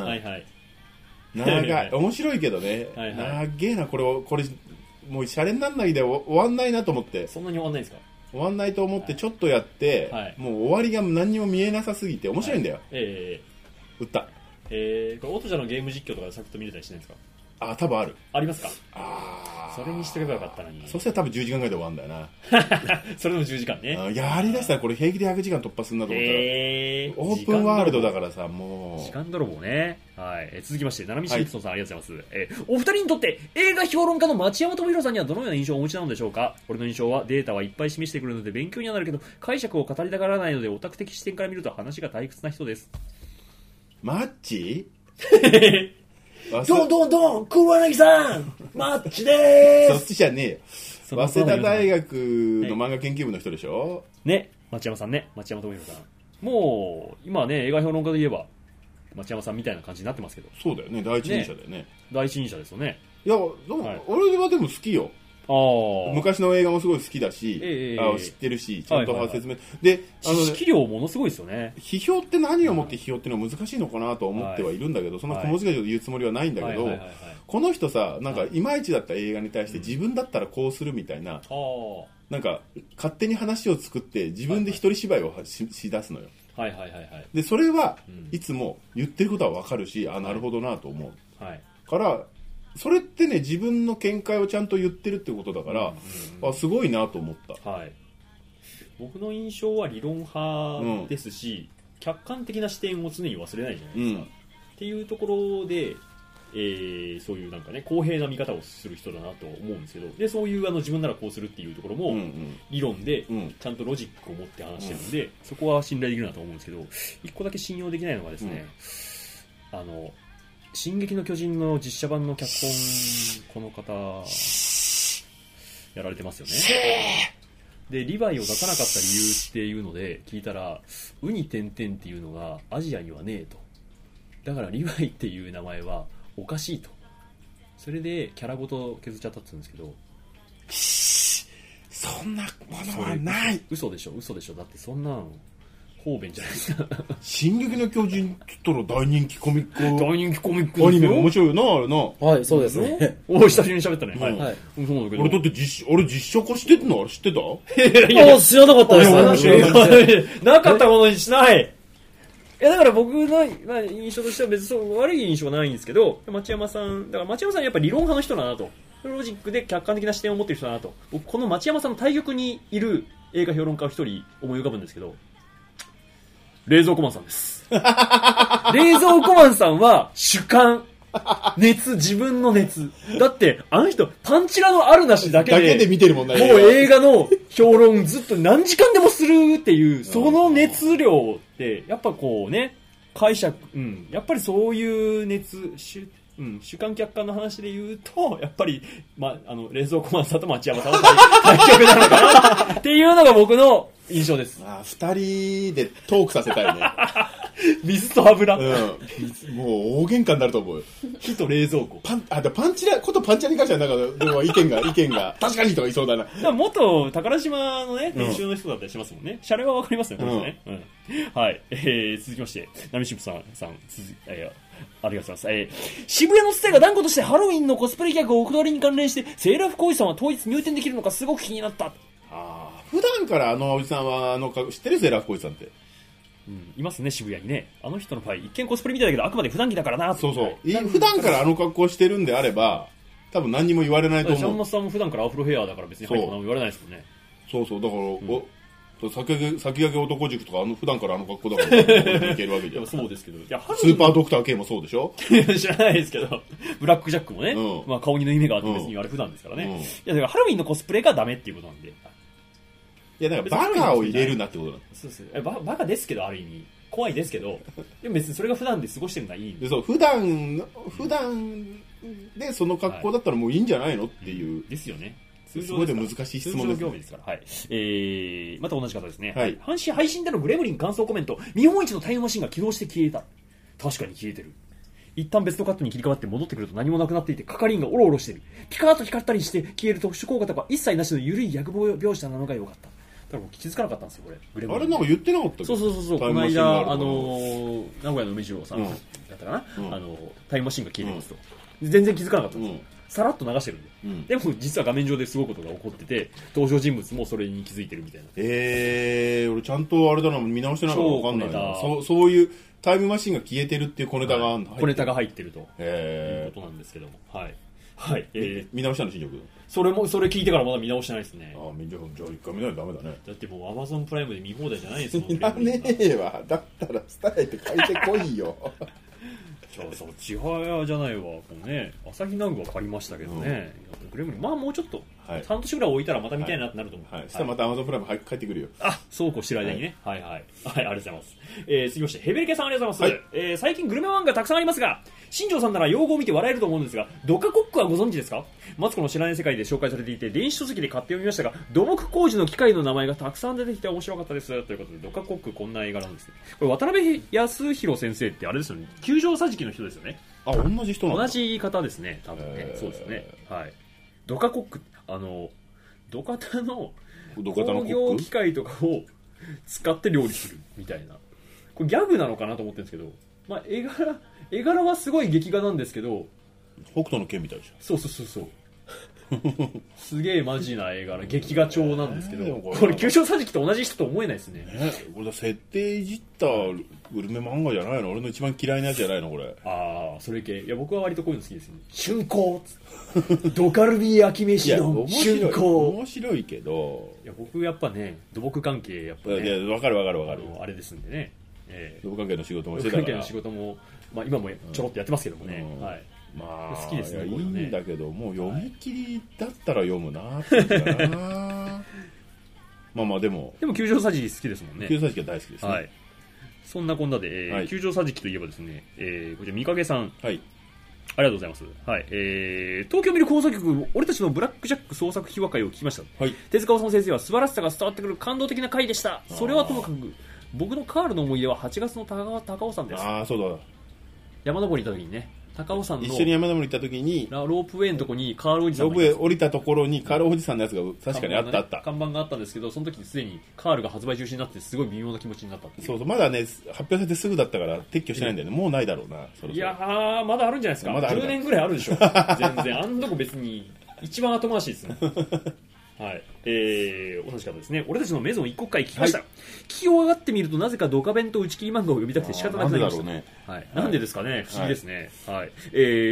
長い。面白いけどね。長えな、これ、もうシャレになんないで終わんないなと思って。 そんなに終わんないですか？ 終わんないと思ってちょっとやって、もう終わりが何にも見えなさすぎて面白いんだよ。打った。 これ、オトジャのゲーム実況とかでサクッと見れたりしないんですか？ 多分ある。 ありますか？それにしとけばよかったのに。 そしたら多分10時間ぐらいで終わるんだよな。 それでも10時間ね。 やりだしたらこれ平気で100時間突破するんだと思ったら、オープンワールドだからさ、もう時間泥棒ね。はい。続きまして、七海シリツさん、ありがとうございます。お二人にとって映画評論家の町山智博さんにはどのような印象をお持ちなのでしょうか？俺の印象はデータはいっぱい示してくるので勉強にはなるけど、解釈を語りたがらないのでオタク的視点から見ると話が退屈な人です。 マッチどん黒柳さんマッチでーす。 そっちじゃねえよ。早稲田大学の漫画研究部の人でしょ、 ね、町山さんね。町山智博さん、もう今ね、映画評論家で言えば町山さんみたいな感じになってますけど。 そうだよね、第一人者だよね。 第一人者ですよね。 いや、俺はでも好きよ。昔の映画もすごい好きだし、知ってるし、ちゃんと説明で、 知識量ものすごいですよね。 批評って何をもって批評っていうのは難しいのかなと思ってはいるんだけど、その小文字で言うつもりはないんだけど、この人さ、なんかいまいちだった映画に対して自分だったらこうするみたいな、なんか勝手に話を作って自分で一人芝居をしだすのよ。でそれはいつも言ってることは分かるし、なるほどなと思う。からそれってね、自分の見解をちゃんと言ってるってことだから、すごいなと思った。 僕の印象は理論派ですし、客観的な視点を常に忘れないじゃないですか。っていうところで、 そういうなんかね公平な見方をする人だなと思うんですけど、でそういう自分ならこうするっていうところも理論でちゃんとロジックを持って話してるんで、そこは信頼できるなと思うんですけど、一個だけ信用できないのがですね、進撃の巨人の実写版の脚本この方やられてますよね。でリヴァイを出さなかった理由っていうので聞いたら、ウニ点々っていうのがアジアにはねえと、だからリヴァイっていう名前はおかしいと、それでキャラごと削っちゃったって言うんですけど、そんなものはない。 嘘でしょ、だってそんなん方便じゃないですか。 進撃の巨人って言ったら大人気コミック、 大人気コミックアニメ面白いよな、あれな。 はい、そうですね。 お、久しぶりに喋ったね。はい。 そうだけど。俺だって実写化してんのあれ知ってた？ いや、知らなかったです。なかったものにしない。いやだから僕の印象としては別に悪い印象はないんですけど、町山さんやっぱり理論派の人だなと、ロジックで客観的な視点を持っている人だなと、僕この町山さんの対局にいる映画評論家を一人思い浮かぶんですけど、冷蔵庫マンさんです。冷蔵庫マンさんは主観、自分の熱。だって、あの人、パンチラのあるなしだけで見てるもんね。 もう映画の評論ずっと何時間でもするっていう、その熱量って、やっぱこうね、解釈、やっぱりそういう主観客観の話で言うと、やっぱり、冷蔵庫マンさんと町山さんの対局なのかなっていうのが僕の印象です。 二人でトークさせたいね。 水と油。 もう大喧嘩になると思うよ。 火と冷蔵庫。 パンチラに関してはなんか、でも意見が、確かにとか言いそうだな。 元宝島のね、編集の人だったりしますもんね。シャレはわかりますよね、これね。はい。続きまして、ナミシップさん、ありがとうございます。渋谷のスタイが断固としてハロウィンのコスプレ客をお断りに関連して、セーラー服おじさんは統一入店できるのかすごく気になった。 普段からおじさんは知ってるセーラー服おじさんって。 いますね、渋谷にね。あの人の場合、一見コスプレみたいだけど、あくまで普段着だからな。 そう。普段から格好してるんであれば、多分何にも言われないと思う。 シャンマスさんも普段からアフロヘアだから別に入っても言われないですもんね。 そう、だから、先駆け男塾とか普段から格好だからいけるわけじゃん。 そうですけど、 スーパードクター系もそうでしょ。 知らないですけど、ブラックジャックもね、顔にの意味があって別にあれ普段ですからね。いやだからハロウィンのコスプレがダメっていうことなんで。 いやだからバカを入れるなってことなんです。 そうバカですけど、ある意味怖いですけど、でも別にそれが普段で過ごしてるのはいい。 そう、普段でその格好だったらもういいんじゃないのっていう。 ですよね。 すごい難しい質問です、ね。 通常業務ですから。はい。また同じ方ですね。 はい。 配信でのグレムリン感想コメント。見本市のタイムマシンが起動して消えた。確かに消えてる。一旦別のカットに切り替わって戻ってくると何もなくなっていて、係員がオロオロしてる。ピカーッと光ったりして消える特殊効果とか一切なしの緩い逆描写なのが良かった。だから気づかなかったんですよ、これ。 あれなんか言ってなかったっけ？ そう。この間、名古屋の梅次郎さんだったかな、タイムマシンが消えてますと。全然気づかなかったんですよ。さらっと流してるんで。でも実は画面上ですごいことが起こってて、登場人物もそれに気づいてるみたいな。 俺ちゃんとあれだな、見直してないから分かんないな。そういうタイムマシンが消えてるっていう小ネタが小ネタが入ってるということなんですけども。はい。 見直したの新宿？ それ聞いてからまだ見直してないですね。 じゃあ一回見ないとダメだね。 だってもう Amazon プライムで見放題じゃないですもん。 いらねえわ。だったらスタイって書いてこいよ。 そっち派じゃないわ。このね、朝日南部は借りましたけどね。グレムリン、もうちょっと、半年ぐらい置いたらまた見たいなってなると思う。 そしたらまた Amazon プライム帰ってくるよ。 そうこうしてる間にね。はい。ありがとうございます。続きまして、ヘベリケさんありがとうございます。最近グルメ漫画たくさんありますが、新庄さんなら用語を見て笑えると思うんですが、ドカコックはご存知ですか？マツコの知らない世界で紹介されていて、電子書籍で買って読みましたが、土木工事の機械の名前がたくさん出てきて面白かったです。ということで、ドカコックこんな映画なんですね。これ渡辺康弘先生ってあれですよね。球場桟敷の人ですよね。 同じ人なんだ。 同じ方ですね、多分ね。そうですね。はい。ドカコック、土方の工業機械とかを使って料理するみたいな。これギャグなのかなと思ってるんですけど、絵柄はすごい劇画なんですけど、 北斗の拳みたいでしょ。そうすげえマジな絵柄、劇画調なんですけど、これ球場桟敷と同じ人と思えないですね。 これ設定いじったグルメ漫画じゃないの？俺の一番嫌いなやつじゃないのこれ。 それ系。いや僕は割とこういうの好きですね。春光ドカルビ焼き飯の春光。 面白いけど、 いや僕やっぱね、土木関係やっぱね、 分かるあれですんでね。 土木関係の仕事もしてたから。 土木関係の仕事も今もちょろっとやってますけどもね。 まあ好きですね。 いいんだけど、もう読み切りだったら読むなって感じかな。まあまあでも球場桟敷好きですもんね。 球場桟敷は大好きですね。はい。 そんなこんなで、球場桟敷といえばですね、こちら三影さん。はい。ありがとうございます。はい。東京ミル放送局、俺たちのブラックジャック創作秘話会を聞きました。はい。手塚治虫先生は素晴らしさが伝わってくる感動的な回でした。それはともかく、僕のカールの思い出は8月の高尾山です。 ああ、そうだ。 山登り行った時にね。高尾山の一緒に山登り行った時にロープウェイのとこにカールおじさんロープウェイ降りたところにカールおじさんのやつが確かにあったあった、 看板があったんですけど、その時にすでにカールが発売中止になってすごい微妙な気持ちになったっていう。 そうそう、まだね発表されてすぐだったから撤去してないんだよね、もうないだろうな。そろそろいやーまだあるんじゃないですか。まだ10年ぐらいあるでしょ全然あんとこ別に一番後回しですねはい、同じ方ですね。俺たちのメゾン一国会聞きました、はい、聞き終わってみるとなぜかドカベンと打ち切り漫画を読みたくて仕方なくなりました。なんでだろうね、はい、なんでですかね、不思議ですね。はい、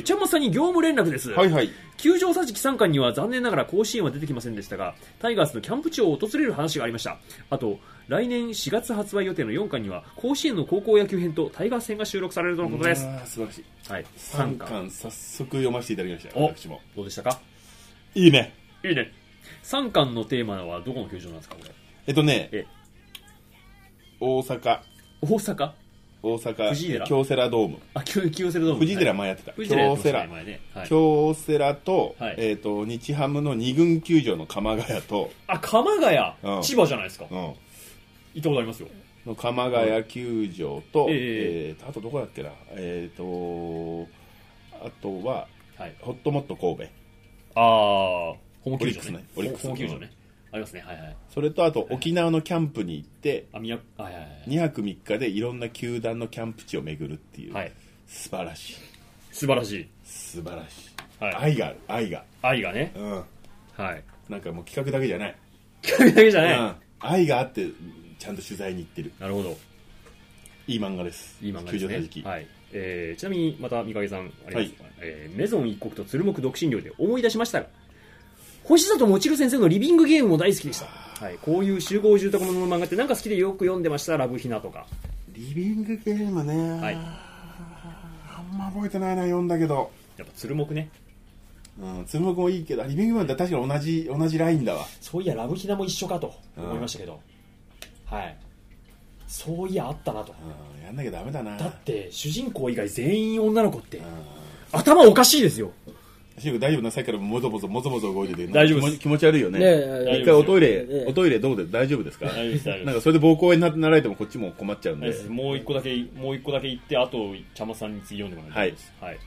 ちゃんまさんに業務連絡です。はいはい。球場桟敷3巻には残念ながら甲子園は出てきませんでしたが、タイガースのキャンプ地を訪れる話がありました。あと来年4月発売予定の4巻には甲子園の高校野球編とタイガース編が収録されるとのことです。 素晴らしい。 はい、 3巻早速読ませていただきました。私もどうでしたか。 いいね、 いいね。3巻のテーマはどこの球場なんですかこれ。 大阪藤井寺京セラドーム。 あ、京セラドーム。 藤井寺前やってた。京セラ、京セラと、日ハムの2軍球場の鎌ヶ谷と。 あ、鎌ヶ谷、千葉じゃないですか。行ったことありますよ。 の鎌ヶ谷球場と、あとどこだっけな、あとは、ホットモット神戸。 ホーム球場ね。オリックス球場ね。ありますね。はいはい。 それとあと沖縄のキャンプに行って、2泊3日でいろんな球団のキャンプ地を巡るっていう。素晴らしい。 素晴らしい。 素晴らしい。愛がある。 愛がね。 はい。なんかもう企画だけじゃない。 企画だけじゃない。 愛があってちゃんと取材に行ってる。 なるほど。 いい漫画です。 いい漫画ですね。はい。ちなみにまた三影さんありますか。メゾン一国と鶴木独身寮で思い出しましたが、星里もちる先生のリビングゲームも大好きでした。はい、こういう集合住宅ものの漫画ってなんか好きでよく読んでました。ラブヒナとか。 リビングゲームね、はい、あんま覚えてないな、読んだけど。 やっぱ鶴木ね。 鶴木もいいけど、リビングゲームって確かに同じラインだわ。 そういやラブヒナも一緒かと思いましたけど、はい、そういやあったなと。 やんなきゃダメだな。 だって主人公以外全員女の子って頭おかしいですよ。 大丈夫な、さっきからもぞもぞ動いてて大丈夫です。 気持ち悪いよね。一回おトイレどうで大丈夫ですか。なんかそれで暴行になられてもこっちも困っちゃうんで。 もう一個だけ言って、あと茶間さんに次読んでもらいます。はい。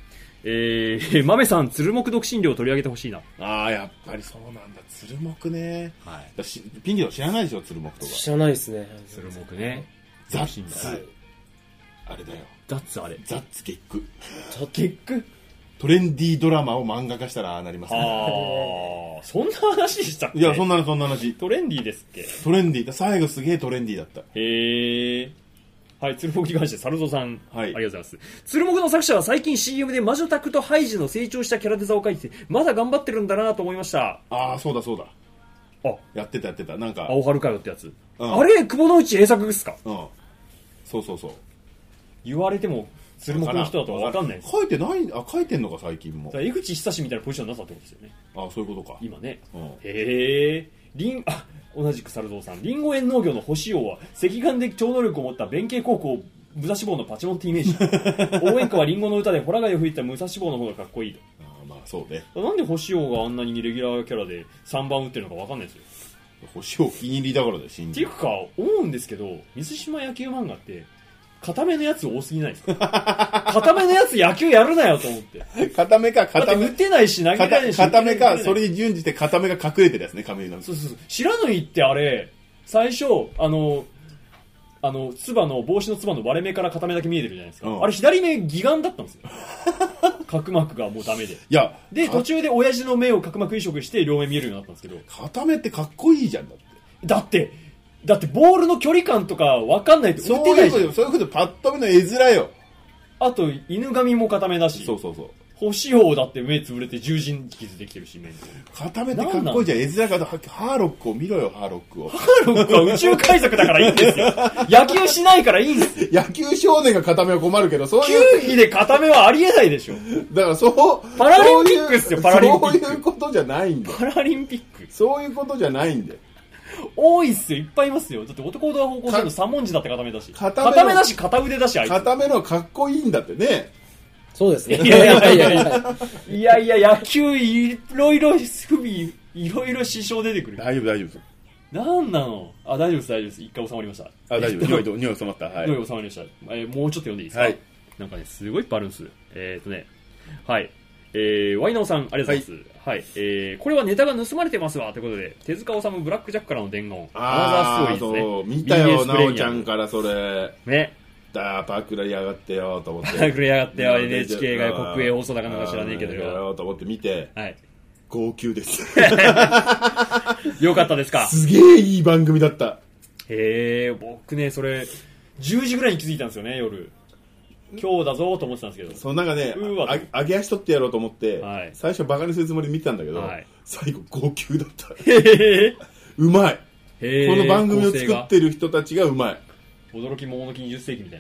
豆さん鶴木独身寮を取り上げてほしいな。 ああ、やっぱりそうなんだ。鶴木ね。はい。ピンキーの知らないでしょ、鶴木とか。 知らないですね。 鶴木ね。 ザッツ。あれだよ。 ザッツあれ。 ザッツ結句。 結句。 トレンディードラマを漫画化したらああなりますね。 そんな話でしたっけ。 いや、そんな話。 トレンディーですっけ。 トレンディー。最後すげえトレンディーだった。 へー。はい、鶴木に関して猿蔵さん、はい、ありがとうございます。鶴木の作者は最近 CM で魔女宅とハイジの成長したキャラデザを描いてまだ頑張ってるんだなと思いました。 ああ、そうだ。 あ、 やってた。なんか。 青春かよってやつ。あれ、久保之内栄作ですか。 そう。 言われても、鶴木の人だとは分かんないです。 書いてんのか、最近も。 江口久志みたいなポジションになったってことですよね。 ああ、そういうことか。 今ね。へー。同じく猿蔵さん。リンゴ園農業の星王は、赤眼で超能力を持った弁慶高校武蔵坊のパチモンってイメージ。応援歌はリンゴの歌でホラ貝を吹いた武蔵坊の方がかっこいいと。 まあ、そうね。 なんで星王があんなにレギュラーキャラで3番打ってるのか分かんないですよ。 星王気に入りだからだよ、 っていうか、思うんですけど、水島野球漫画って、固めのやつ多すぎないですか。固めのやつ野球やるなよと思って。 固め。だって打てないし投げないし。 固めか、それに準じて固めが隠れてるやつね、髪の。 そう。白縫いってあれ、最初、つばの、帽子のつばの割れ目から固めだけ見えてるじゃないですか。あれ左目義眼だったんですよ。角膜がもうダメで。で、途中で親父の目を角膜移植して両目見えるようになったんですけど。 固めってかっこいいじゃん、 だってボールの距離感とか分かんないと打てないじゃん。 そういうことパッと見の絵面よ。 あと犬髪も固めだし。 そう。 星王だって目つぶれて十字傷できてるし、 固めてかっこいいじゃん。絵面がハーロックを見ろよ、ハーロックを。 ハーロックは宇宙海賊だからいいんですよ。野球しないからいいんですよ。野球少年が固めは困るけど、そういう。球技で固めはありえないでしょ。 だからそう、 パラリンピックっすよ、パラリンピック。 そういうことじゃないんだよ。 パラリンピック。 そういうことじゃないんだよ。 多いっすよ、いっぱいいますよ。だって男同方向性の三文字だって固めだし。固めだし、片腕だし、あいつ。 固めのはかっこいいんだってね。 そうですね。 いやいや、野球いろいろ不備、いろいろ支障出てくる。 大丈夫。 なんなの？大丈夫です。一回収まりました。 大丈夫。匂い収まった。はい。 匂い収まりました。もうちょっと読んでいいですか？はい。なんかね、すごいいっぱいあるんです。はい。ワイナオさん、ありがとうございます。はい。これはネタが盗まれてますわ、ということで、手塚治虫ブラックジャックからの伝言。 アナザーストーリーですね。そう、見たよ、なおちゃんからそれ。 ね。 パクらりやがってよと思って。 パクらりやがってよ、NHK が国営放送だかなんか知らねえけどよ。と思って見て、はい。号泣です。 よかったですか？ すげえいい番組だった。 僕ね、それ、10時ぐらいに気づいたんですよね、夜。今日だぞと思ってたんですけど。 そう、なんかね、上げ足取ってやろうと思って、はい、最初バカにするつもりで見てたんだけど、はい、最後号泣だった。うまい。この番組を作ってる人たちがうまい。 驚き桃の木20世紀みたい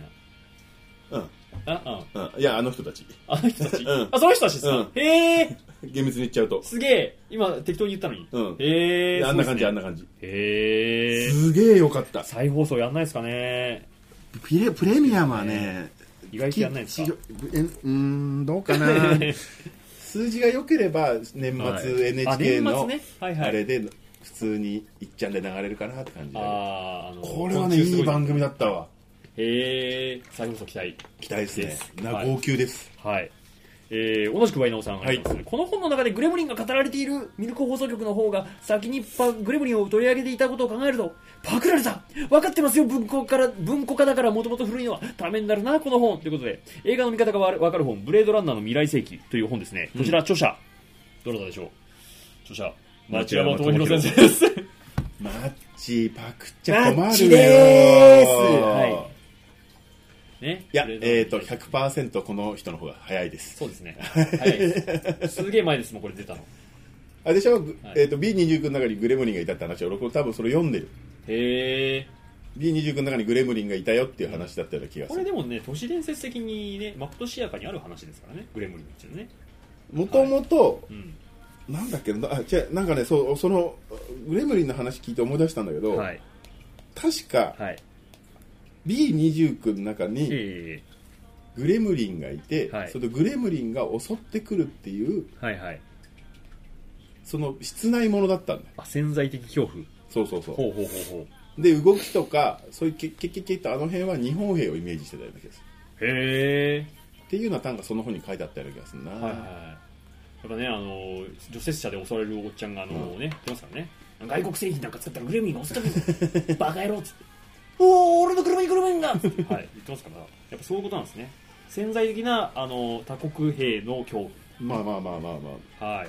な。 いや、あの人たち。 あの人たち、その人たちですか？ へえ。厳密に言っちゃうと。 すげえ。今適当に言ったのに。 へえ。あんな感じ。 へえ。 すげえよかった。 再放送やんないですかね。 プレミアムはね、 意外とやんないですか？ どうかな。数字が良ければ年末 NHK のあれで普通に1ちゃんで流れるかなって感じで。これはね、いい番組だったわ。 へえ。再放送期待ですね。号泣です。 はい。同じくワイナオさんが、この本の中でグレムリンが語られているミルク放送局の方が先にグレムリンを取り上げていたことを考えると、パクられた、分かってますよ、文庫化だからもともと古いのはためになるなこの本ということで、映画の見方が分かる本、ブレードランナーの未来世紀という本ですね。こちら著者どなたでしょう？著者町山智博先生です。 マッチパクっちゃ困るよ。マッチでーす。はいね、 いや、100% この人の方が早いです。 そうですね。早いです。すげえ前ですもん、これ出たの。 あれでしょ、B29 の中にグレムリンがいたって話を、俺多分それ読んでる。 へー。B29 の中にグレムリンがいたよっていう話だったような気がする。 これでもね、都市伝説的にね、まことしやかにある話ですからね、グレムリンっていうのね。 もともと、なんだっけな、なんかね、その、グレムリンの話聞いて思い出したんだけど、はい、確か、はい、B29 の中にグレムリンがいて、それでグレムリンが襲ってくるっていう、はいはい、その室内ものだったんだよ。 潜在的恐怖。 そうで動きとかそういう結局あの辺は日本兵をイメージしてたような気がする。へえ。 っていうのはなんかその本に書いてあったような気がするな。はいはい。 やっぱね、除雪車で襲われるおっちゃんが言ってますからね。外国製品なんか使ったらグレムリンが襲ってくるぞ。バカ野郎っつって。おー、俺の車にグレムリンがはい、言ってますから、やっぱそういうことなんですね。潜在的な他国兵の恐怖。 まあ。 はい。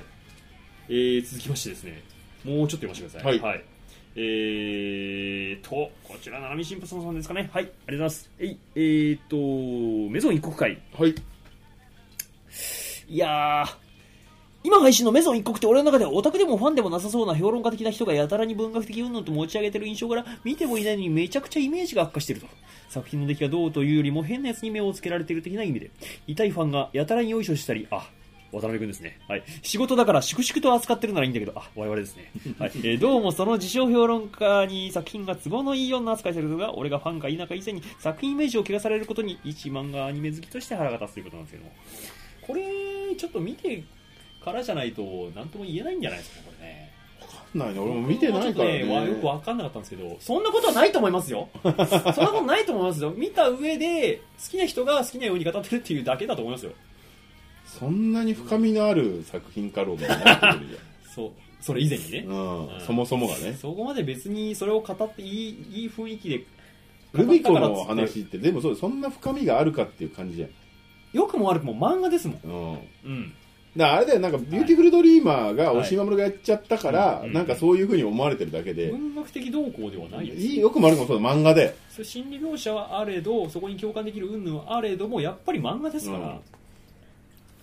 続きましてですね、もうちょっと読ませてください。はい。こちら、七海新婦さんですかね。はい、ありがとうございます。メゾン一国会。 はい。 いやー、今配信のメゾン一国って俺の中ではオタクでもファンでもなさそうな評論家的な人がやたらに文学的云々と持ち上げてる印象から見てもいないのにめちゃくちゃイメージが悪化してると。作品の出来がどうというよりも変なやつに目をつけられている的な意味で、痛いファンがやたらによいしょしたり、渡辺くんですね。はい。仕事だから粛々と扱ってるならいいんだけど、我々ですね。はい。どうもその自称評論家に作品が都合のいいような扱いされるのが、俺がファンか否か以前に作品イメージを汚されることに一漫画アニメ好きとして腹が立つということなんですけども。これ、ちょっと見てからじゃないと何とも言えないんじゃないですか、これね。 わかんないね。俺も見てないからね。 よくわかんなかったんですけど、そんなことはないと思いますよ。そんなことないと思いますよ。見た上で、好きな人が好きなように語ってるっていうだけだと思いますよ。 そんなに深みのある作品かろうがなってくるじゃん。 そう。それ以前にね。 そもそもがね。 そこまで別にそれを語っていい雰囲気で。 ルビコの話って、でもそんな深みがあるかっていう感じじゃん。 良くも悪くも漫画ですもん。 だからあれだよ、なんかビューティフルドリーマーが押井守がやっちゃったから、なんかそういう風に思われてるだけで。 文学的動向ではないです。 よくも悪くもそうだ、漫画で。 それ心理描写はあれど、そこに共感できる云々はあれども、やっぱり漫画ですから。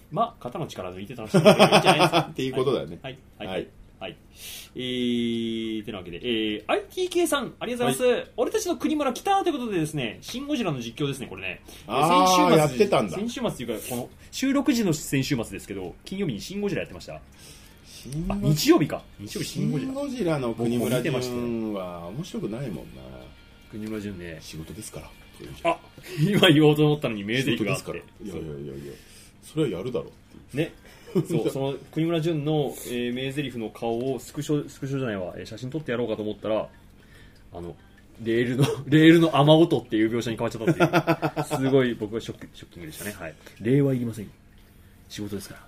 まあ、肩の力抜いて楽しんでいいんじゃないですか。 っていうことだよね。 はい。はい。はい。はい。てなわけで、ITK さん、ありがとうございます。はい、俺たちの国村来たということでですね、シン・ゴジラの実況ですね、これね。 先週末やってたんだ。 先週末というか、この、収録時の先週末ですけど、金曜日にシン・ゴジラやってました。日曜日か。日曜日シン・ゴジラ。 シン・ゴジラの国村淳は面白くないもんな。 国村淳ね。 仕事ですから。 あ、今言おうと思ったのに名台詞があって。 いや、それはやるだろうってね。そう、その国村淳の、名台詞の顔をスクショじゃないわ、写真撮ってやろうかと思ったら、レールの雨音っていう描写に変わっちゃったっていう、すごい僕はショッキングでしたね。はい。礼はいりません。仕事ですから。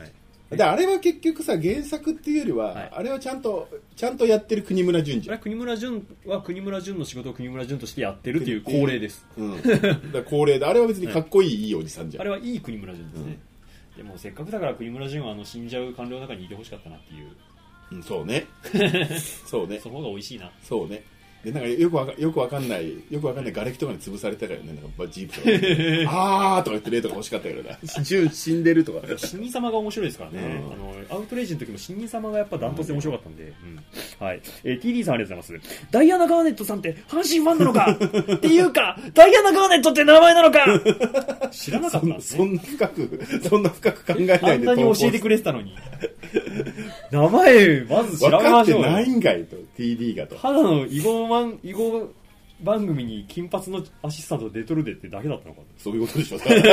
はい。 で、あれは結局さ、原作っていうよりは、はい、あれはちゃんとやってる国村淳じゃん。 国村淳は国村淳の仕事を国村淳としてやってるっていう恒例です。 うん。だ恒例で、あれは別にかっこいい、いいおじさんじゃん。 あれはいい国村淳ですね。でもせっかくだから国村淳は死んじゃう官僚の中にいてほしかったなっていう。 うん、そうね。そうね。 その方が美味しいな。 そうね。で、なんかよくわかんない瓦礫とかに潰されたからね、なんかジープとか。あーとか言って霊とか欲しかったからな。死んでるとか。 死人様が面白いですからね。アウトレイジの時も死人様がやっぱダントツで面白かったんで。はい。TD さんありがとうございます。ダイアナ・ガーネットさんって阪神ファンなのかっていうか、ダイアナ・ガーネットって名前なのか知らなかったんですね。 そんな深く考えないで。 あんなに教えてくれてたのに。名前、まず調べましょうよ。分かってないんかいと、TD がと。 ただの囲碁番組に金髪のアシスタント出とるでってだけだったのか。 そういうことでしょ。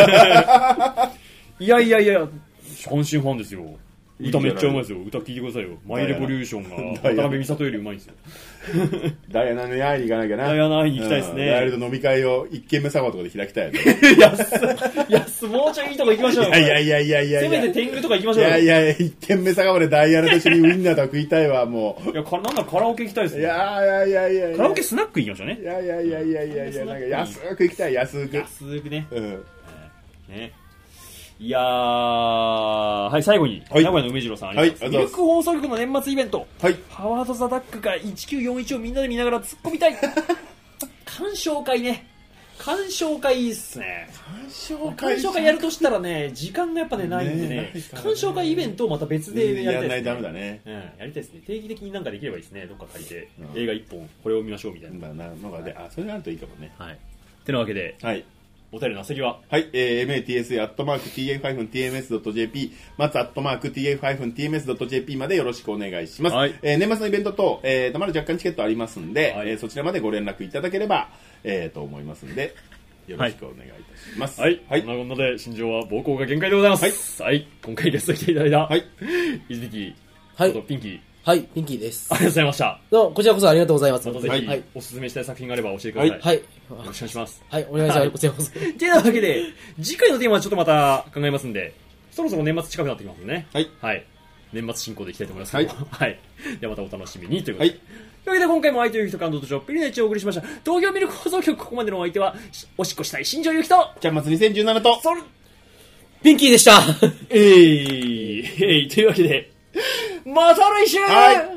いや、阪神ファンですよ。歌めっちゃうまいですよ。歌聴いてくださいよ。マイレボリューションが渡辺美里よりうまいんですよ。 ダイアナに会いに行かなきゃな。 ダイアナ会いに行きたいですね。 ダイアナと飲み会を一軒目酒場とかで開きたいよね。 もうちょいいいとこ行きましょうよ。 いや。 せめて天狗とか行きましょうよ。 いや、一軒目酒場でダイアナと一緒にウインナーとか食いたいわ、もう。 いや、なんだカラオケ行きたいですね。 いや。 カラオケスナック行きましょうね。 いや、なんか安く行きたい、安く。 安くね。ね。いやー、はい、最後に、名古屋の梅次郎さんありがとうございます。ミルク放送局の年末イベント、ハワード・ザ・ダックから1941をみんなで見ながら突っ込みたい。鑑賞会ね。鑑賞会いいっすね。鑑賞会やるとしたらね、時間がやっぱね、ないんでね、鑑賞会イベントをまた別でやりたいですね。 ダメだね。 やりたいですね。定期的になんかできればいいですね。どっか借りて、映画1本、これを見ましょうみたいな。 それがあるといいかもね。 はい。てなわけで、はい。お便りの先ははい、matsa@tf-tms.jp 松@tf-tms.jp までよろしくお願いします。はい、年末のイベントと、まだ若干チケットありますんで、はい、そちらまでご連絡いただければ、と思いますんで、よろしくお願いいたします。 はい。こんなこんなで、新庄は暴行が限界でございます。はい。今回ゲスト来ていただいた、はい。いずき、はい。ピンキー。 はい、ピンキーです。 ありがとうございました。 どうも、こちらこそありがとうございます。 またぜひ、おすすめしたい作品があれば教えてください。はい。よろしくお願いします。 はい、お願いします。こちらこそ。 というわけで、次回のテーマはちょっとまた考えますんで、そろそろ年末近くなってきますね。はい。はい。年末進行でいきたいと思います。はい。はい。ではまたお楽しみにということで。はい。というわけで今回も愛という人感動とちょっぴりのエッチをお送りしました。東京ミルク放送局、ここまでのお相手は、おしっこしたい新庄ゆきと、 ちゃんまつ2017と、 ピンキーでした。 というわけで、また来週。はい。